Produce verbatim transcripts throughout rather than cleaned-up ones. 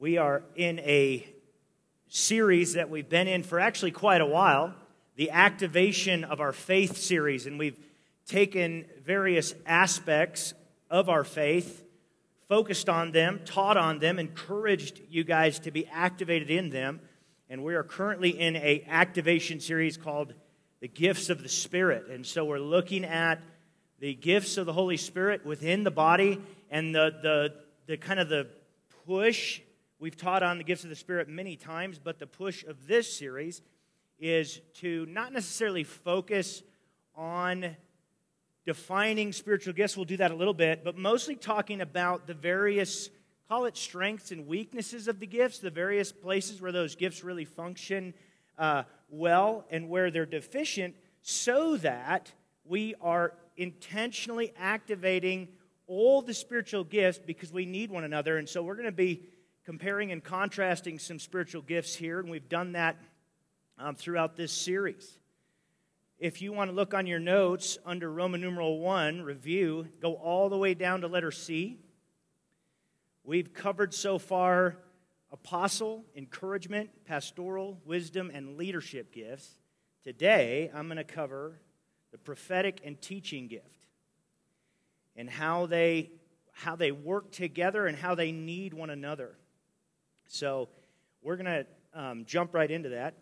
We are in a series that we've been in for actually quite a while, the Activation of Our Faith series, and we've taken various aspects of our faith, focused on them, taught on them, encouraged you guys to be activated in them, and we are currently in a activation series called The Gifts of the Spirit, and so we're looking at the gifts of the Holy Spirit within the body, and the the the kind of the push. We've taught on the gifts of the Spirit many times, but the push of this series is to not necessarily focus on defining spiritual gifts. We'll do that a little bit, but mostly talking about the various, call it strengths and weaknesses of the gifts, the various places where those gifts really function uh, well and where they're deficient, so that we are intentionally activating all the spiritual gifts because we need one another. And so we're going to be comparing and contrasting some spiritual gifts here, and we've done that um, throughout this series. If you want to look on your notes under Roman numeral one, review, go all the way down to letter C. We've covered so far apostle, encouragement, pastoral, wisdom, and leadership gifts. Today, I'm going to cover the prophetic and teaching gift and how they, how they work together and how they need one another. So we're going to um, jump right into that.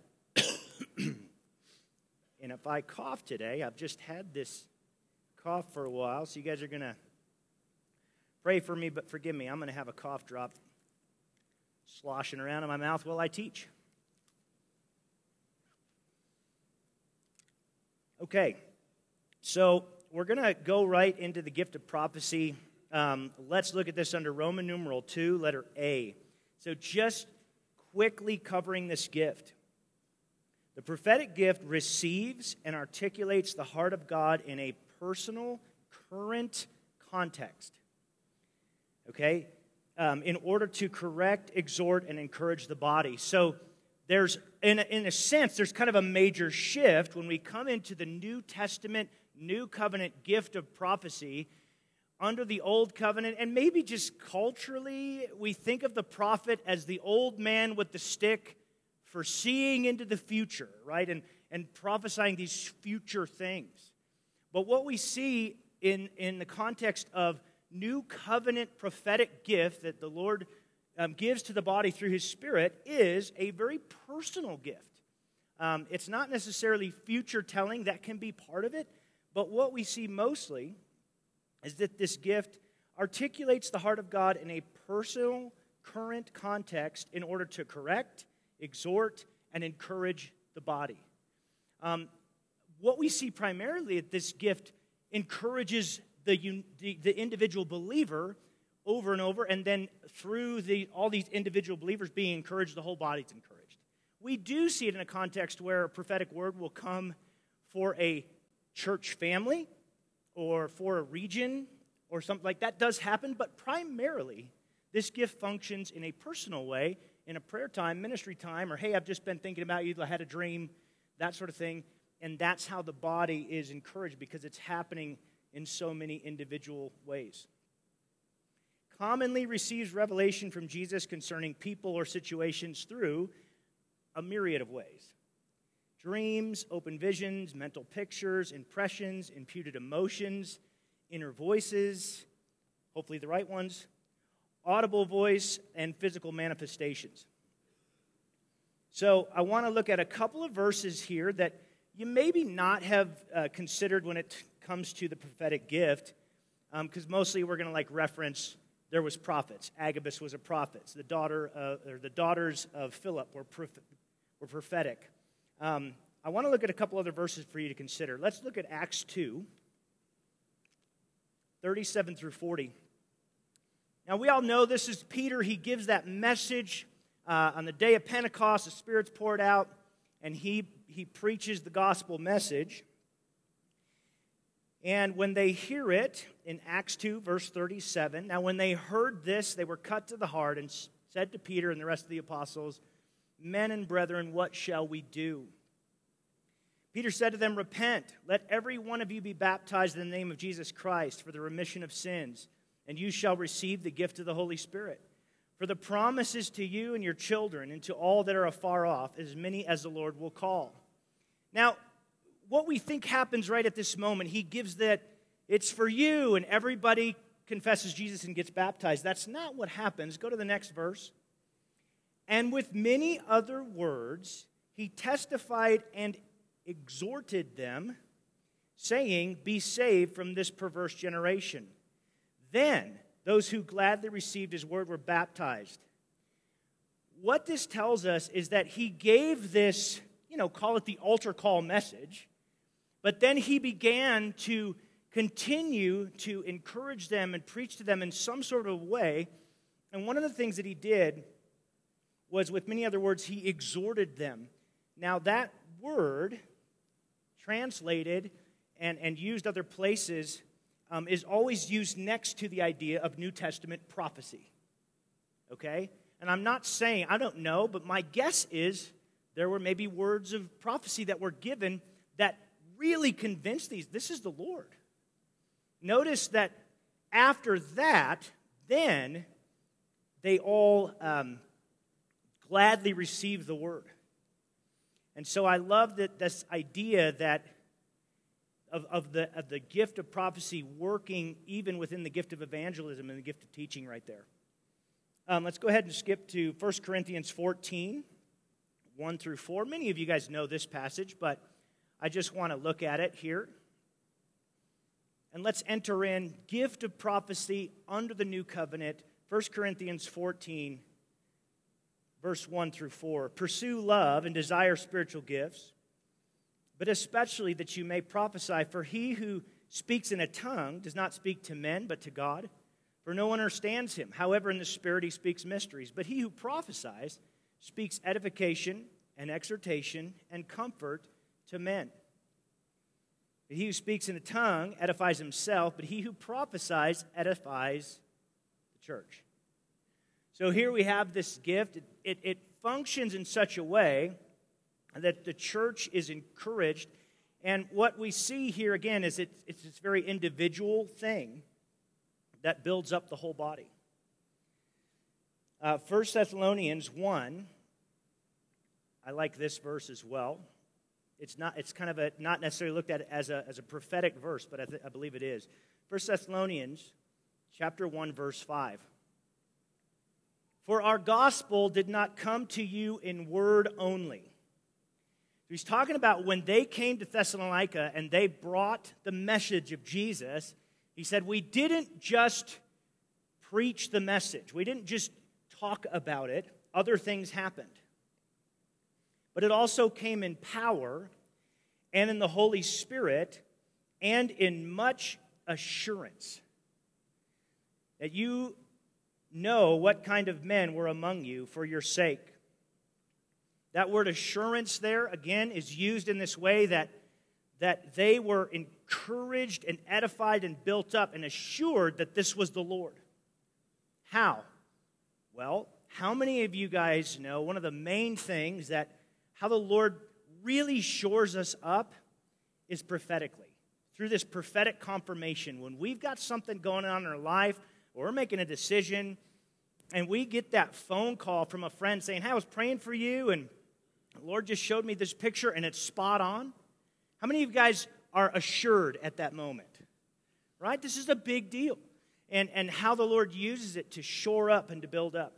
And if I cough today, I've just had this cough for a while, so you guys are going to pray for me, but forgive me. I'm going to have a cough drop sloshing around in my mouth while I teach. Okay, so we're going to go right into the gift of prophecy. Um, let's look at this under Roman numeral two, letter A. So just quickly covering this gift. The prophetic gift receives and articulates the heart of God in a personal, current context. Okay? Um, in order to correct, exhort, and encourage the body. So there's, in a, in a sense, there's kind of a major shift when we come into the New Testament, New Covenant gift of prophecy. Under the Old Covenant, and maybe just culturally, we think of the prophet as the old man with the stick foreseeing into the future, right? And, and prophesying these future things. But what we see in, in the context of New Covenant prophetic gift that the Lord um, gives to the body through His Spirit is a very personal gift. Um, it's not necessarily future telling, that can be part of it, but what we see mostly is that this gift articulates the heart of God in a personal, current context in order to correct, exhort, and encourage the body. Um, what we see primarily at this gift encourages the, the, the individual believer over and over, and then through the, all these individual believers being encouraged, the whole body's encouraged. We do see it in a context where a prophetic word will come for a church family, or for a region, or something like that does happen, but primarily, this gift functions in a personal way, in a prayer time, ministry time, or hey, I've just been thinking about you, I had a dream, that sort of thing, and that's how the body is encouraged, because it's happening in so many individual ways. Commonly receives revelation from Jesus concerning people or situations through a myriad of ways. Dreams, open visions, mental pictures, impressions, imputed emotions, inner voices, hopefully the right ones, audible voice, and physical manifestations. So I want to look at a couple of verses here that you maybe not have uh, considered when it comes to the prophetic gift, because um, mostly we're going to like reference there was prophets. Agabus was a prophet. The daughter, uh, or the daughters of Philip were prof- were prophetic. Um, I want to look at a couple other verses for you to consider. Let's look at Acts two, thirty-seven through forty. Now, we all know this is Peter. He gives that message uh, on the day of Pentecost. The Spirit's poured out, and he, he preaches the gospel message. And when they hear it, in Acts two, verse thirty-seven, now when they heard this, they were cut to the heart and said to Peter and the rest of the apostles, "Men and brethren, what shall we do?" Peter said to them, "Repent, let every one of you be baptized in the name of Jesus Christ for the remission of sins, and you shall receive the gift of the Holy Spirit. For the promise is to you and your children and to all that are afar off, as many as the Lord will call. Now, what we think happens right at this moment, he gives that it's for you and everybody confesses Jesus and gets baptized. That's not what happens. Go to the next verse. And with many other words, he testified and exhorted them, saying, be saved from this perverse generation. Then those who gladly received his word were baptized. What this tells us is that he gave this, you know, call it the altar call message, but then he began to continue to encourage them and preach to them in some sort of way. And one of the things that he did was, with many other words, he exhorted them. Now that word, translated and, and used other places, um, is always used next to the idea of New Testament prophecy. Okay? And I'm not saying, I don't know, but my guess is there were maybe words of prophecy that were given that really convinced these, this is the Lord. Notice that after that, then they all um, gladly received the word. And so I love that this idea that of, of, the, of the gift of prophecy working even within the gift of evangelism and the gift of teaching right there. Um, let's go ahead and skip to First Corinthians fourteen, one through four. Many of you guys know this passage, but I just want to look at it here. And let's enter in gift of prophecy under the new covenant, First Corinthians fourteen, verse one through four. Pursue love and desire spiritual gifts, but especially that you may prophesy. For he who speaks in a tongue does not speak to men, but to God. For no one understands him. However, in the Spirit he speaks mysteries. But he who prophesies speaks edification and exhortation and comfort to men. But he who speaks in a tongue edifies himself, but he who prophesies edifies the church. So here we have this gift. It, it, it functions in such a way that the church is encouraged. And what we see here, again, is it, it's this very individual thing that builds up the whole body. Uh, First Thessalonians one, I like this verse as well. It's not. It's kind of a not necessarily looked at as a as a prophetic verse, but I, th- I believe it is. First Thessalonians, chapter one, verse five. For our gospel did not come to you in word only. He's talking about when they came to Thessalonica and they brought the message of Jesus. He said, we didn't just preach the message. We didn't just talk about it. Other things happened. But it also came in power and in the Holy Spirit and in much assurance that you know what kind of men were among you for your sake. That word assurance there, again, is used in this way that, that they were encouraged and edified and built up and assured that this was the Lord. How? Well, how many of you guys know one of the main things that how the Lord really shores us up is prophetically. Through this prophetic confirmation. When we've got something going on in our life, or we're making a decision, and we get that phone call from a friend saying, hey, I was praying for you, and the Lord just showed me this picture, and it's spot on. How many of you guys are assured at that moment? Right? This is a big deal. And, and how the Lord uses it to shore up and to build up.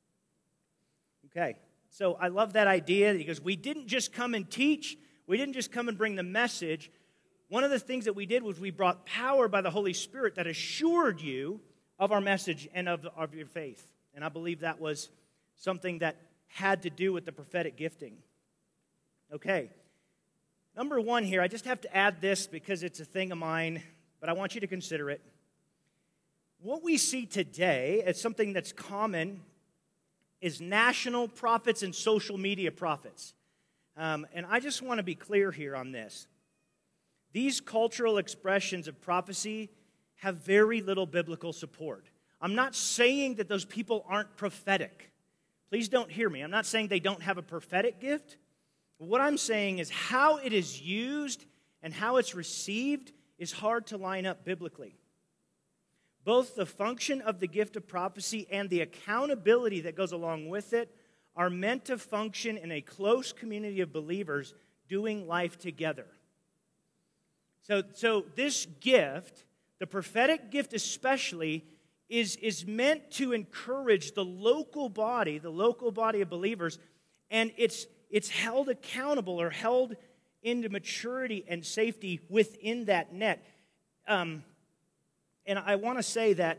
Okay. So I love that idea because we didn't just come and teach. We didn't just come and bring the message. One of the things that we did was we brought power by the Holy Spirit that assured you of our message and of, of your faith. And I believe that was something that had to do with the prophetic gifting. Okay. Number one here, I just have to add this because it's a thing of mine, but I want you to consider it. What we see today as something that's common is national prophets and social media prophets. Um, and I just want to be clear here on this. These cultural expressions of prophecy have very little biblical support. I'm not saying that those people aren't prophetic. Please don't hear me. I'm not saying they don't have a prophetic gift. What I'm saying is how it is used and how it's received is hard to line up biblically. Both the function of the gift of prophecy and the accountability that goes along with it are meant to function in a close community of believers doing life together. So, so this gift, the prophetic gift especially, is, is meant to encourage the local body, the local body of believers, and it's, it's held accountable or held into maturity and safety within that net. Um, and I want to say that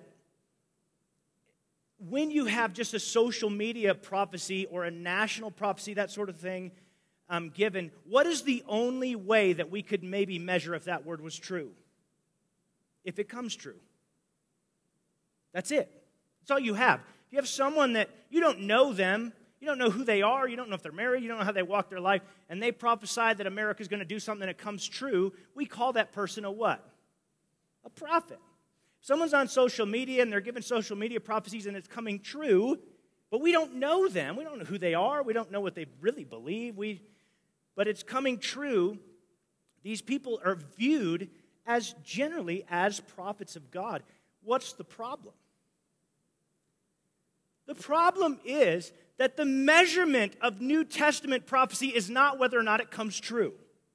when you have just a social media prophecy or a national prophecy, that sort of thing, um, given, what is the only way that we could maybe measure if that word was true? If it comes true. That's it. That's all you have. If you have someone that you don't know them, you don't know who they are, you don't know if they're married, you don't know how they walk their life, and they prophesy that America's going to do something that comes true, we call that person a what? A prophet. If someone's on social media and they're giving social media prophecies and it's coming true, but we don't know them, we don't know who they are, we don't know what they really believe, we, but it's coming true, these people are viewed as generally as prophets of God. What's the problem? The problem is that the measurement of New Testament prophecy is not whether or not it comes true.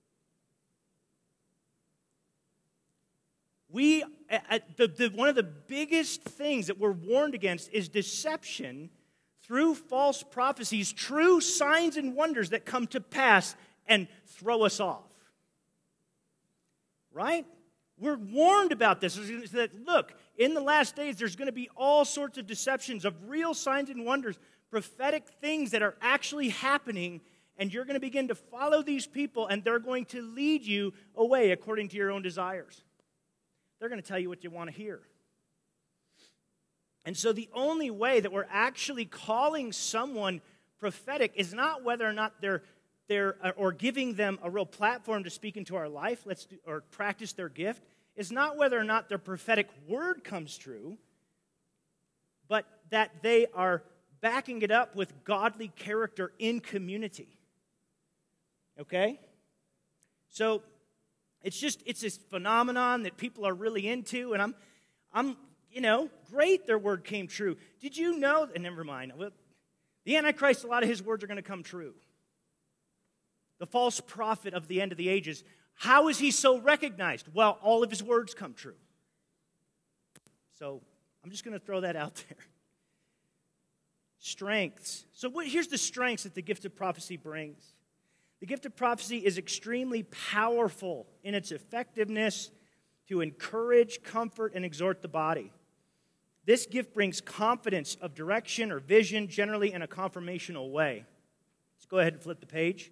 We, at the, the, one of the biggest things that we're warned against is deception through false prophecies, true signs and wonders that come to pass and throw us off. Right? We're warned about this. That, look, in the last days, there's going to be all sorts of deceptions of real signs and wonders, prophetic things that are actually happening, and you're going to begin to follow these people, and they're going to lead you away according to your own desires. They're going to tell you what you want to hear. And so the only way that we're actually calling someone prophetic is not whether or not they're They're, or giving them a real platform to speak into our life, let's do, or practice their gift, is not whether or not their prophetic word comes true, but that they are backing it up with godly character in community. Okay? So it's just, it's this phenomenon that people are really into, and I'm, I'm, you know, great their word came true. Did you know, and never mind, the Antichrist, a lot of his words are going to come true. The false prophet of the end of the ages. How is he so recognized? Well, all of his words come true. So I'm just going to throw that out there. Strengths. So what, here's the strengths that the gift of prophecy brings. The gift of prophecy is extremely powerful in its effectiveness to encourage, comfort, and exhort the body. This gift brings confidence of direction or vision, generally in a confirmational way. Let's go ahead and flip the page.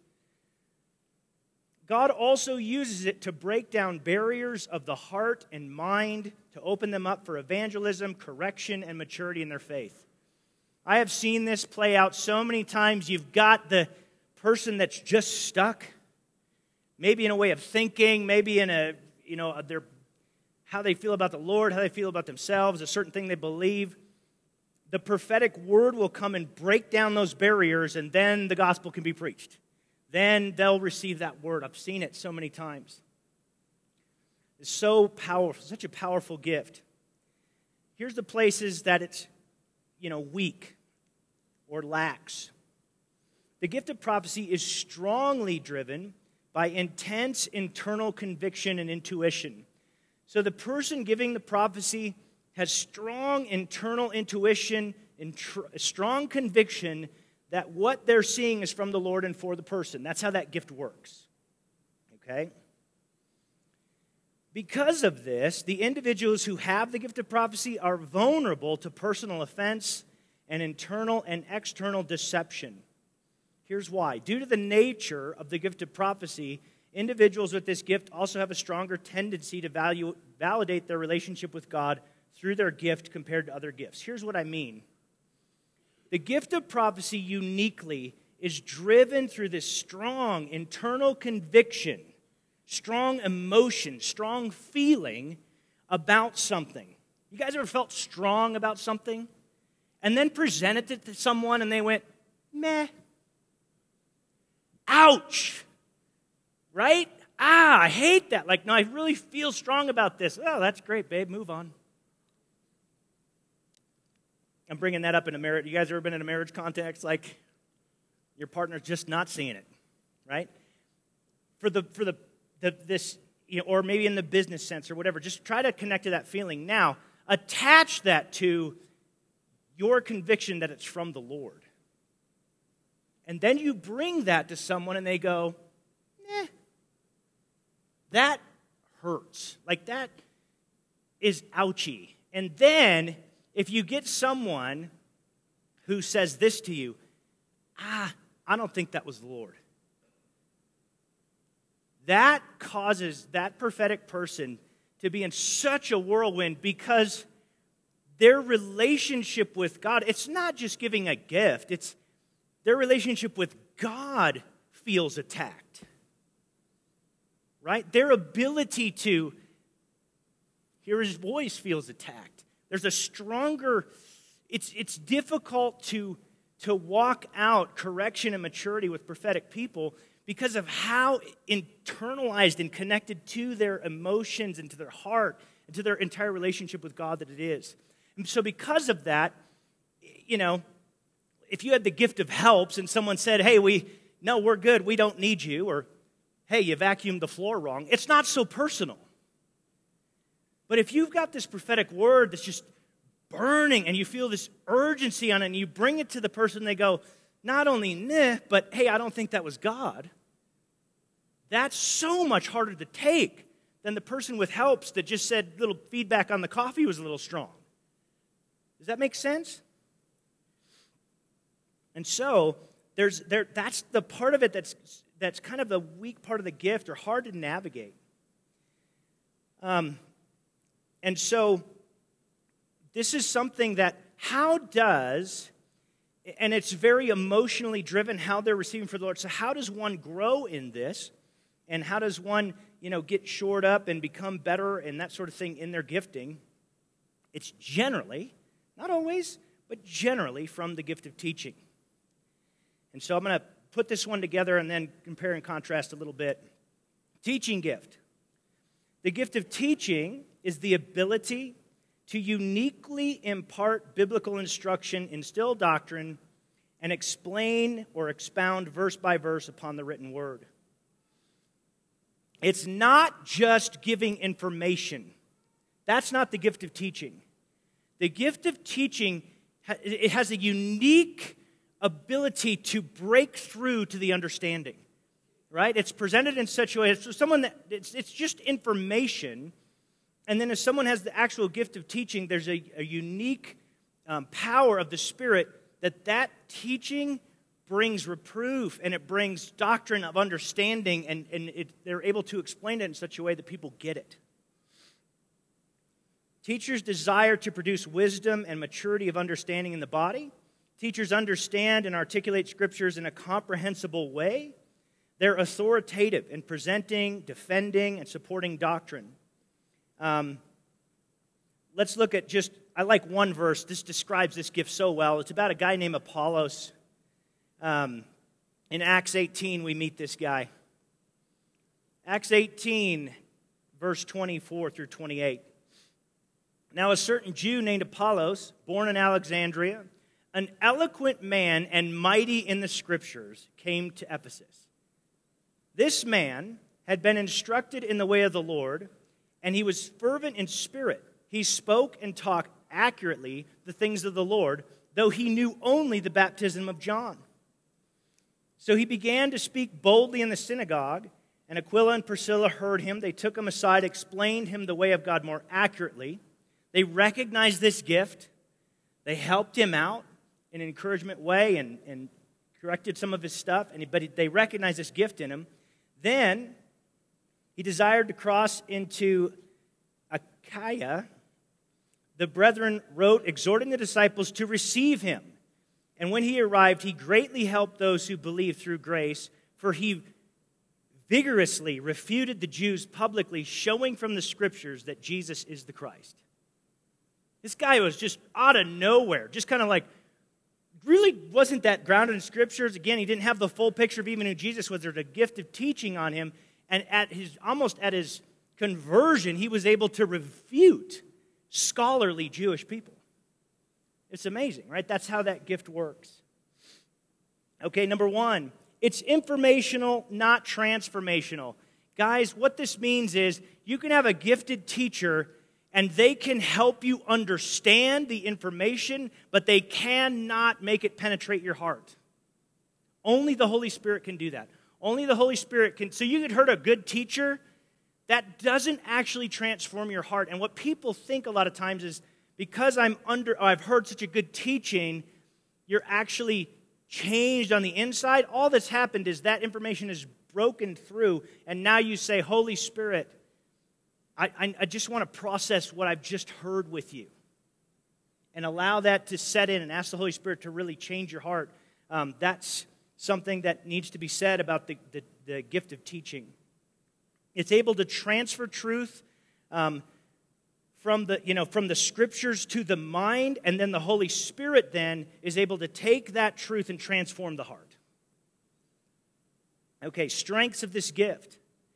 God also uses it to break down barriers of the heart and mind, to open them up for evangelism, correction, and maturity in their faith. I have seen this play out so many times. You've got the person that's just stuck, maybe in a way of thinking, maybe in a, you know, their, how they feel about the Lord, how they feel about themselves, a certain thing they believe. The prophetic word will come and break down those barriers, and then the gospel can be preached. Then they'll receive that word. I've seen it so many times. It's so powerful, such a powerful gift. Here's the places that it's, you know, weak or lacks. The gift of prophecy is strongly driven by intense internal conviction and intuition. So the person giving the prophecy has strong internal intuition and tr- strong conviction that what they're seeing is from the Lord and for the person. That's how that gift works. Okay? Because of this, the individuals who have the gift of prophecy are vulnerable to personal offense and internal and external deception. Here's why. Due to the nature of the gift of prophecy, individuals with this gift also have a stronger tendency to value, validate their relationship with God through their gift compared to other gifts. Here's what I mean. The gift of prophecy uniquely is driven through this strong internal conviction, strong emotion, strong feeling about something. You guys ever felt strong about something and then presented it to someone and they went, meh, ouch, right? Ah, I hate that. Like, no, I really feel strong about this. Oh, that's great, babe, move on. I'm bringing that up in a marriage. You guys ever been in a marriage context? Like, your partner's just not seeing it, right? For the, for the, the this, you know, or maybe in the business sense or whatever, just try to connect to that feeling. Now, attach that to your conviction that it's from the Lord. And then you bring that to someone and they go, eh, that hurts. Like, that is ouchy. And then, if you get someone who says this to you, ah, I don't think that was the Lord. That causes that prophetic person to be in such a whirlwind because their relationship with God, it's not just giving a gift, it's their relationship with God feels attacked. Right? Their ability to hear his voice feels attacked. There's a stronger, it's it's difficult to, to walk out correction and maturity with prophetic people because of how internalized and connected to their emotions and to their heart and to their entire relationship with God that it is. And so because of that, you know, if you had the gift of helps and someone said, hey, we, no, we're good, we don't need you, or hey, you vacuumed the floor wrong, it's not so personal. But if you've got this prophetic word that's just burning and you feel this urgency on it and you bring it to the person, they go, not only nah, but hey, I don't think that was God. That's so much harder to take than the person with helps that just said little feedback on the coffee was a little strong. Does that make sense? And so there's there that's the part of it that's that's kind of the weak part of the gift or hard to navigate. Um And so, this is something that, how does, and it's very emotionally driven, how they're receiving for the Lord. So how does one grow in this? And how does one, you know, get shored up and become better and that sort of thing in their gifting? It's generally, not always, but generally from the gift of teaching. And so I'm going to put this one together and then compare and contrast a little bit. Teaching gift. The gift of teaching is the ability to uniquely impart biblical instruction, instill doctrine, and explain or expound verse by verse upon the written word. It's not just giving information. That's not the gift of teaching. The gift of teaching, it has a unique ability to break through to the understanding. Right? It's presented in such a way, it's someone that it's, it's just information. And then if someone has the actual gift of teaching, there's a, a unique um, power of the Spirit that that teaching brings reproof and it brings doctrine of understanding, and, and it, they're able to explain it in such a way that people get it. Teachers desire to produce wisdom and maturity of understanding in the body. Teachers understand and articulate Scriptures in a comprehensible way. They're authoritative in presenting, defending, and supporting doctrine. Um, let's look at just, I like one verse. This describes this gift so well. It's about a guy named Apollos. Um, in Acts eighteen, we meet this guy. Acts eighteen, verse twenty-four through twenty-eight. Now a certain Jew named Apollos, born in Alexandria, an eloquent man and mighty in the Scriptures, came to Ephesus. This man had been instructed in the way of the Lord, and he was fervent in spirit. He spoke and talked accurately the things of the Lord, though he knew only the baptism of John. So he began to speak boldly in the synagogue, and Aquila and Priscilla heard him. They took him aside, explained him the way of God more accurately. They recognized this gift. They helped him out in an encouragement way and, and corrected some of his stuff, and, but they recognized this gift in him. Then he desired to cross into Achaia. The brethren wrote, exhorting the disciples to receive him. And when he arrived, he greatly helped those who believed through grace, for he vigorously refuted the Jews publicly, showing from the Scriptures that Jesus is the Christ. This guy was just out of nowhere, just kind of like, really wasn't that grounded in Scriptures. Again, he didn't have the full picture of even who Jesus was. There's a gift of teaching on him. And at his almost at his conversion, he was able to refute scholarly Jewish people. It's amazing, right? That's how that gift works. Okay, number one, it's informational, not transformational. Guys, what this means is you can have a gifted teacher and they can help you understand the information, but they cannot make it penetrate your heart. Only the Holy Spirit can do that. Only the Holy Spirit can. So you could hurt a good teacher, that doesn't actually transform your heart. And what people think a lot of times is because I'm under, oh, I've heard such a good teaching, you're actually changed on the inside. All that's happened is that information is broken through, and now you say, Holy Spirit, I, I, I just want to process what I've just heard with you. And allow that to set in and ask the Holy Spirit to really change your heart. Um, that's something that needs to be said about the, the, the gift of teaching. It's able to transfer truth um, from the, you know, from the Scriptures to the mind, and then the Holy Spirit then is able to take that truth and transform the heart. Okay, strengths of this gift.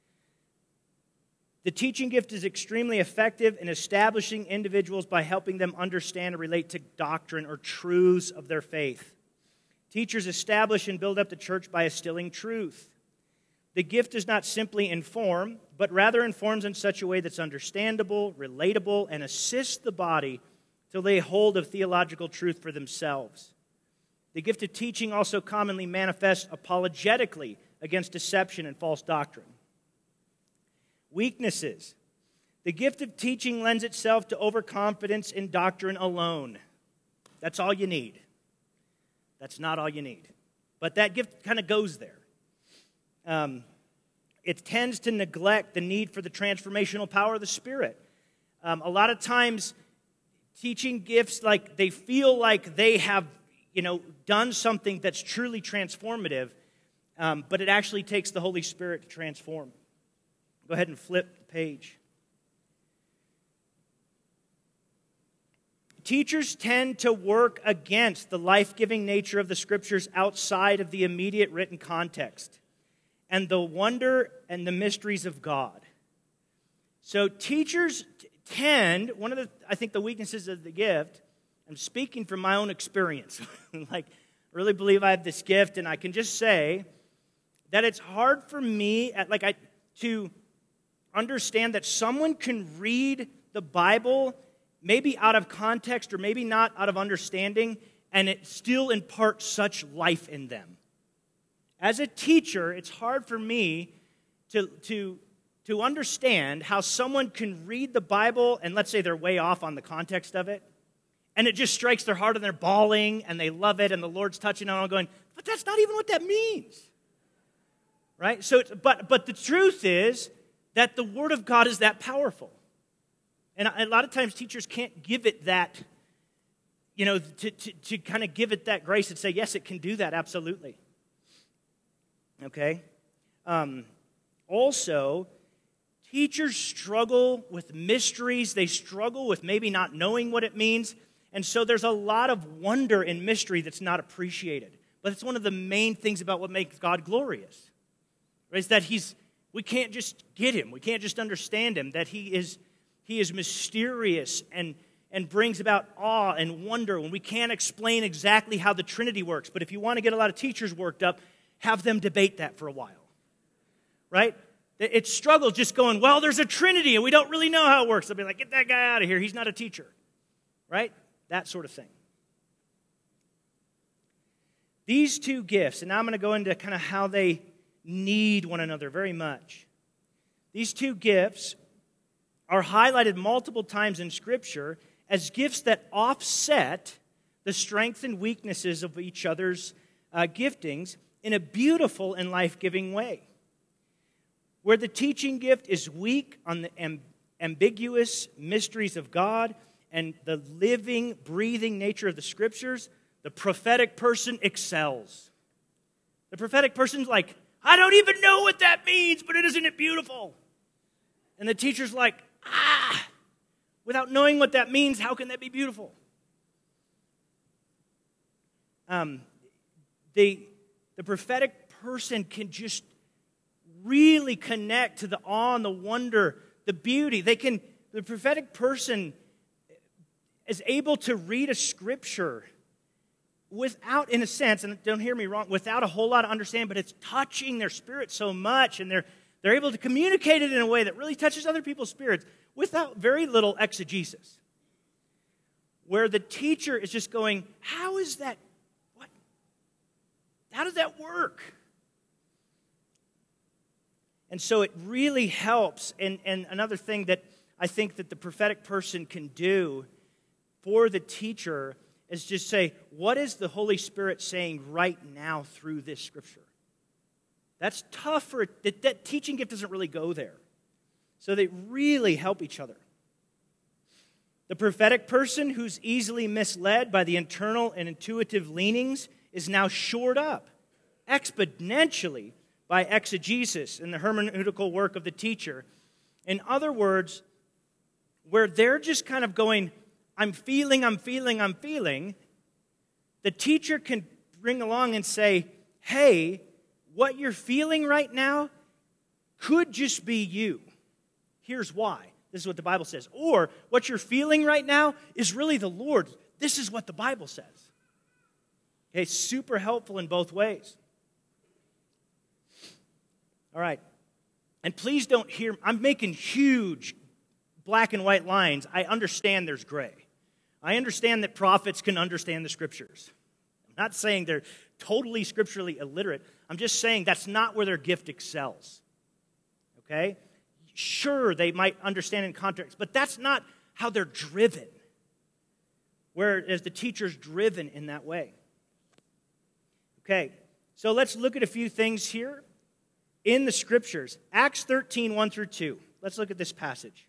The teaching gift is extremely effective in establishing individuals by helping them understand and relate to doctrine or truths of their faith. Teachers establish and build up the church by instilling truth. The gift does not simply inform, but rather informs in such a way that's understandable, relatable, and assists the body to lay hold of theological truth for themselves. The gift of teaching also commonly manifests apologetically against deception and false doctrine. Weaknesses. The gift of teaching lends itself to overconfidence in doctrine alone. That's all you need. That's not all you need. But that gift kind of goes there. Um, it tends to neglect the need for the transformational power of the Spirit. Um, a lot of times, teaching gifts, like they feel like they have, you know, done something that's truly transformative, um, but it actually takes the Holy Spirit to transform. Go ahead and flip the page. Teachers tend to work against the life-giving nature of the Scriptures outside of the immediate written context and the wonder and the mysteries of God. So teachers tend, one of the, I think the weaknesses of the gift, I'm speaking from my own experience. Like, I really believe I have this gift, and I can just say that it's hard for me, at, like I, to understand that someone can read the Bible maybe out of context or maybe not out of understanding, and it still imparts such life in them. As a teacher, it's hard for me to, to, to understand how someone can read the Bible, and let's say they're way off on the context of it, and it just strikes their heart and they're bawling and they love it and the Lord's touching on them going, but that's not even what that means. Right? So, but, but the truth is that the Word of God is that powerful. And a lot of times teachers can't give it that, you know, to, to, to kind of give it that grace and say, yes, it can do that, absolutely. Okay? Um, also, teachers struggle with mysteries. They struggle with maybe not knowing what it means. And so there's a lot of wonder in mystery that's not appreciated. But it's one of the main things about what makes God glorious. Right? Is that he's, we can't just get him. We can't just understand him. That he is, he is mysterious and, and brings about awe and wonder when we can't explain exactly how the Trinity works. But if you want to get a lot of teachers worked up, have them debate that for a while. Right? It struggles just going, well, there's a Trinity and we don't really know how it works. They'll be like, get that guy out of here. He's not a teacher. Right? That sort of thing. These two gifts, and now I'm going to go into kind of how they need one another very much. These two gifts are highlighted multiple times in Scripture as gifts that offset the strengths and weaknesses of each other's uh, giftings in a beautiful and life-giving way. Where the teaching gift is weak on the amb- ambiguous mysteries of God and the living, breathing nature of the Scriptures, the prophetic person excels. The prophetic person's like, I don't even know what that means, but isn't it beautiful? And the teacher's like, ah, without knowing what that means, how can that be beautiful? Um, the, the prophetic person can just really connect to the awe and the wonder, the beauty. They can, the prophetic person is able to read a scripture without, in a sense, and don't hear me wrong, without a whole lot of understanding, but it's touching their spirit so much, and they're, they're able to communicate it in a way that really touches other people's spirits without very little exegesis. Where the teacher is just going, how is that, what? How does that work? And so it really helps. And, and another thing that I think that the prophetic person can do for the teacher is just say, what is the Holy Spirit saying right now through this scripture? That's tough for, that, that teaching gift doesn't really go there. So they really help each other. The prophetic person who's easily misled by the internal and intuitive leanings is now shored up exponentially by exegesis and the hermeneutical work of the teacher. In other words, where they're just kind of going, I'm feeling, I'm feeling, I'm feeling, the teacher can bring along and say, hey, what you're feeling right now could just be you. Here's why. This is what the Bible says. Or what you're feeling right now is really the Lord. This is what the Bible says. Okay, super helpful in both ways. All right. And please don't hear, I'm making huge black and white lines. I understand there's gray. I understand that prophets can understand the scriptures. I'm not saying they're totally scripturally illiterate. I'm just saying that's not where their gift excels. Okay? Sure, they might understand in context, but that's not how they're driven. Whereas the teacher's driven in that way. Okay, so let's look at a few things here in the scriptures. Acts thirteen, one through two. Let's look at this passage.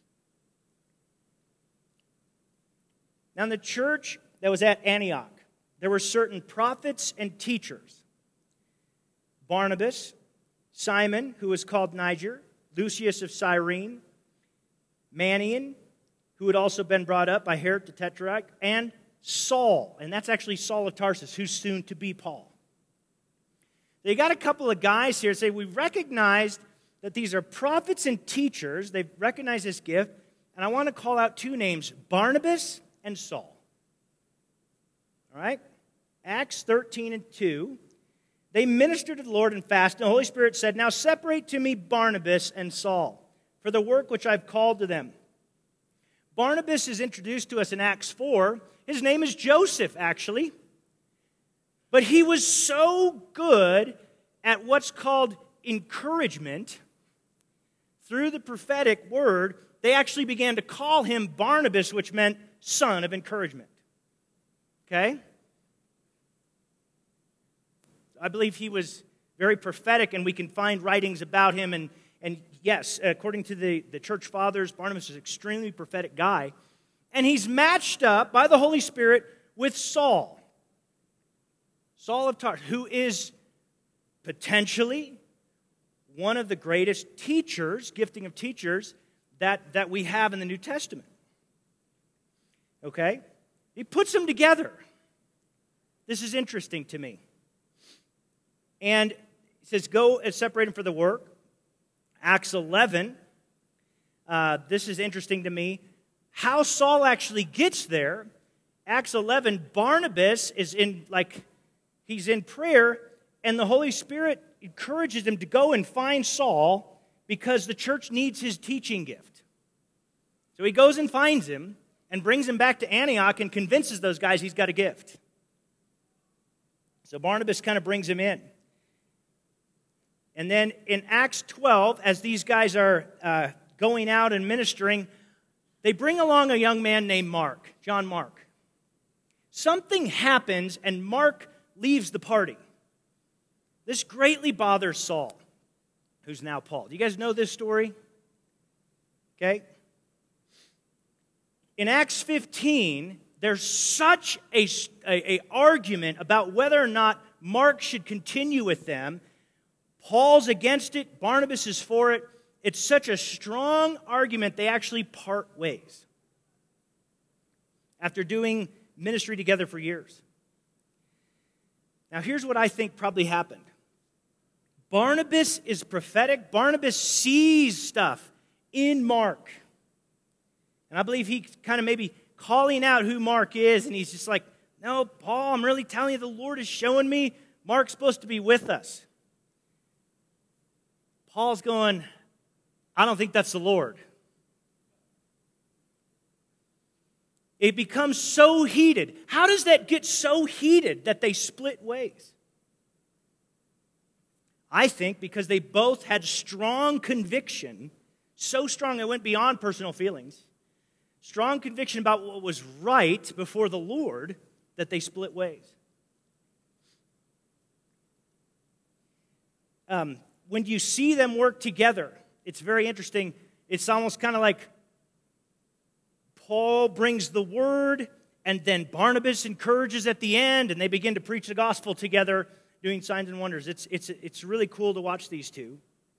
Now in the church that was at Antioch, there were certain prophets and teachers. Barnabas, Simon, who was called Niger, Lucius of Cyrene, Manaen, who had also been brought up by Herod the Tetrarch, and Saul, and that's actually Saul of Tarsus, who's soon to be Paul. They got a couple of guys here say, we recognized that these are prophets and teachers. They've recognized this gift, and I want to call out two names, Barnabas and Saul. All right? Acts thirteen and two. They ministered to the Lord and fasted, and the Holy Spirit said, now separate to me Barnabas and Saul for the work which I've called to them. Barnabas is introduced to us in Acts four. His name is Joseph, actually. But he was so good at what's called encouragement through the prophetic word, they actually began to call him Barnabas, which meant son of encouragement. Okay? I believe he was very prophetic, and we can find writings about him. And, and yes, according to the, the church fathers, Barnabas is an extremely prophetic guy. And he's matched up by the Holy Spirit with Saul. Saul of Tarsus, who is potentially one of the greatest teachers, gifting of teachers, that, that we have in the New Testament. Okay? He puts them together. This is interesting to me. And he says, go and separate them for the work. Acts eleven, uh, this is interesting to me. How Saul actually gets there, Acts eleven, Barnabas is in, like, he's in prayer, and the Holy Spirit encourages him to go and find Saul because the church needs his teaching gift. So he goes and finds him and brings him back to Antioch and convinces those guys he's got a gift. So Barnabas kind of brings him in. And then in Acts twelve, as these guys are uh, going out and ministering, they bring along a young man named Mark, John Mark. Something happens, and Mark leaves the party. This greatly bothers Saul, who's now Paul. Do you guys know this story? Okay. In Acts fifteen, there's such a, a, a argument about whether or not Mark should continue with them. Paul's against it. Barnabas is for it. It's such a strong argument, they actually part ways after doing ministry together for years. Now, here's what I think probably happened. Barnabas is prophetic. Barnabas sees stuff in Mark. And I believe he kind of maybe calling out who Mark is, and he's just like, no, Paul, I'm really telling you, the Lord is showing me Mark's supposed to be with us. Paul's going, I don't think that's the Lord. It becomes so heated. How does that get so heated that they split ways? I think because they both had strong conviction, so strong it went beyond personal feelings, strong conviction about what was right before the Lord, that they split ways. Um, when you see them work together, it's very interesting. It's almost kind of like Paul brings the word, and then Barnabas encourages at the end, and they begin to preach the gospel together, doing signs and wonders. It's, it's, it's really cool to watch these two.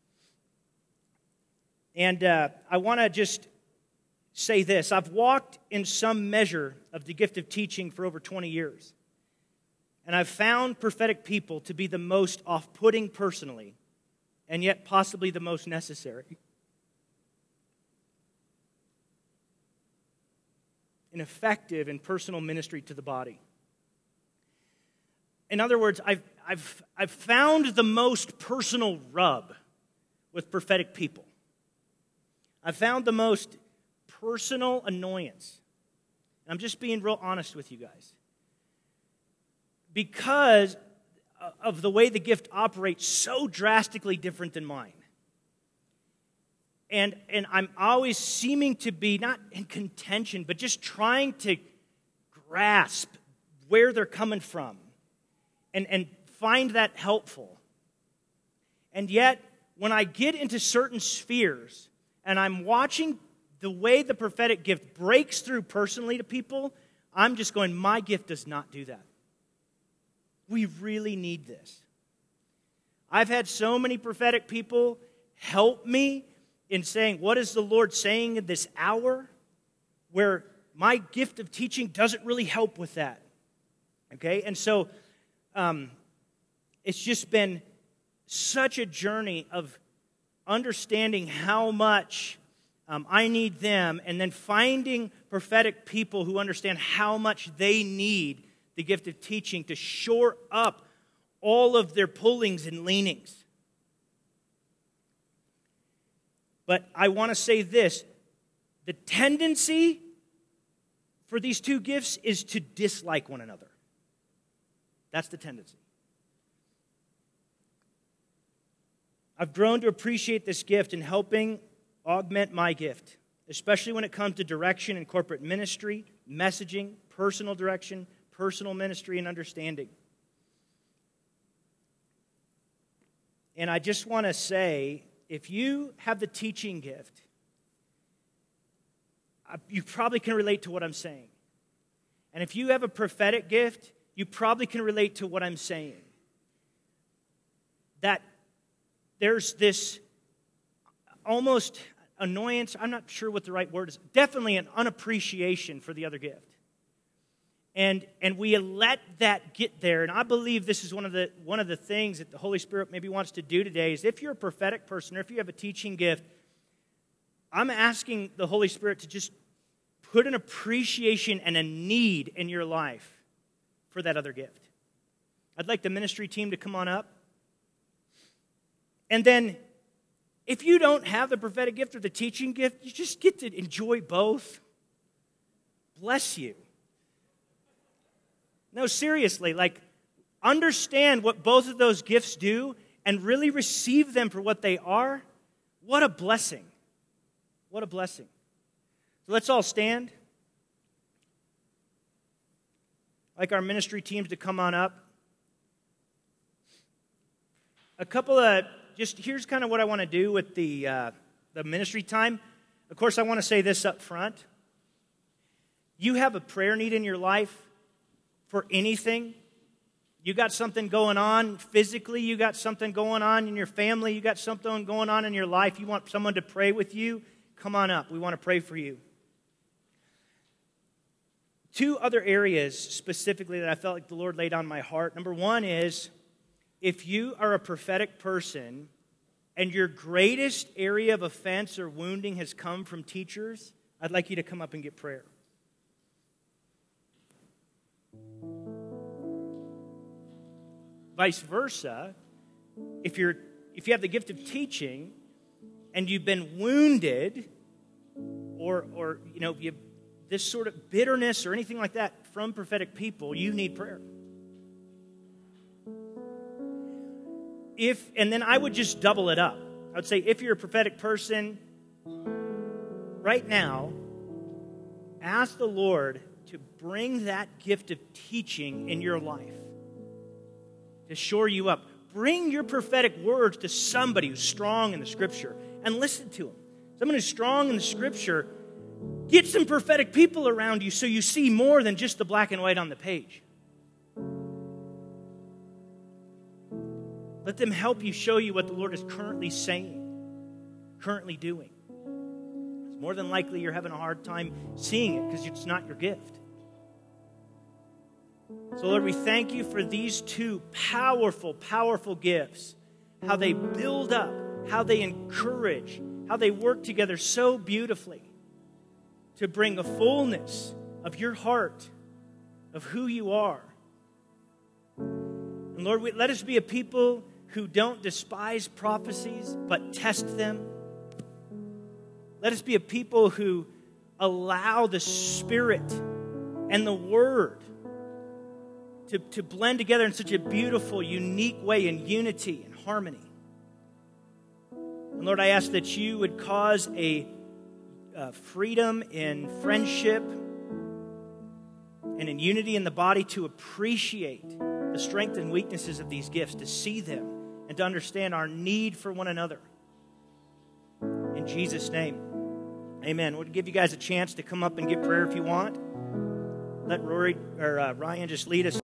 And uh, I want to just say this. I've walked in some measure of the gift of teaching for over twenty years. And I've found prophetic people to be the most off-putting personally, and yet possibly the most necessary. And effective in personal ministry to the body. In other words, I've, I've, I've found the most personal rub with prophetic people. I've found the most personal annoyance. And I'm just being real honest with you guys. Because of the way the gift operates, so drastically different than mine. And, and I'm always seeming to be, not in contention, but just trying to grasp where they're coming from and, and find that helpful. And yet, when I get into certain spheres and I'm watching the way the prophetic gift breaks through personally to people, I'm just going, my gift does not do that. We really need this. I've had so many prophetic people help me in saying, what is the Lord saying in this hour? Where my gift of teaching doesn't really help with that. Okay? And so, um, it's just been such a journey of understanding how much um, I need them, and then finding prophetic people who understand how much they need the gift of teaching to shore up all of their pullings and leanings. But I want to say this. The tendency for these two gifts is to dislike one another. That's the tendency. I've grown to appreciate this gift in helping augment my gift, especially when it comes to direction in corporate ministry, messaging, personal direction, personal ministry, and understanding. And I just want to say, if you have the teaching gift, you probably can relate to what I'm saying. And if you have a prophetic gift, you probably can relate to what I'm saying. That there's this almost annoyance, I'm not sure what the right word is, definitely an unappreciation for the other gift. And and we let that get there. And I believe this is one of the one of the things that the Holy Spirit maybe wants to do today is if you're a prophetic person or if you have a teaching gift, I'm asking the Holy Spirit to just put an appreciation and a need in your life for that other gift. I'd like the ministry team to come on up. And then if you don't have the prophetic gift or the teaching gift, you just get to enjoy both. Bless you. No, seriously, like, understand what both of those gifts do and really receive them for what they are. What a blessing. What a blessing. So let's all stand. I'd like our ministry teams to come on up. A couple of, just here's kind of what I want to do with the, uh, the ministry time. Of course, I want to say this up front. You have a prayer need in your life. For anything, you got something going on physically, you got something going on in your family, you got something going on in your life, you want someone to pray with you, come on up. We want to pray for you. Two other areas specifically that I felt like the Lord laid on my heart. Number one is, if you are a prophetic person and your greatest area of offense or wounding has come from teachers, I'd like you to come up and get prayer. Vice versa, if you're if you have the gift of teaching and you've been wounded, or or you know you this sort of bitterness or anything like that from prophetic people, you need prayer. If and then I would just double it up. I would say if you're a prophetic person right now, ask the Lord to bring that gift of teaching in your life, to shore you up. Bring your prophetic words to somebody who's strong in the Scripture and listen to them. Someone who's strong in the Scripture. Get some prophetic people around you so you see more than just the black and white on the page. Let them help you, show you what the Lord is currently saying, currently doing. It's more than likely you're having a hard time seeing it because it's not your gift. So, Lord, we thank you for these two powerful, powerful gifts, how they build up, how they encourage, how they work together so beautifully to bring a fullness of your heart, of who you are. And Lord, we, let us be a people who don't despise prophecies, but test them. Let us be a people who allow the Spirit and the Word To, to blend together in such a beautiful, unique way in unity and harmony. And Lord, I ask that you would cause a uh, freedom in friendship and in unity in the body to appreciate the strengths and weaknesses of these gifts, to see them and to understand our need for one another. In Jesus' name, amen. We'll give you guys a chance to come up and give prayer if you want. Let Rory or uh, Ryan just lead us.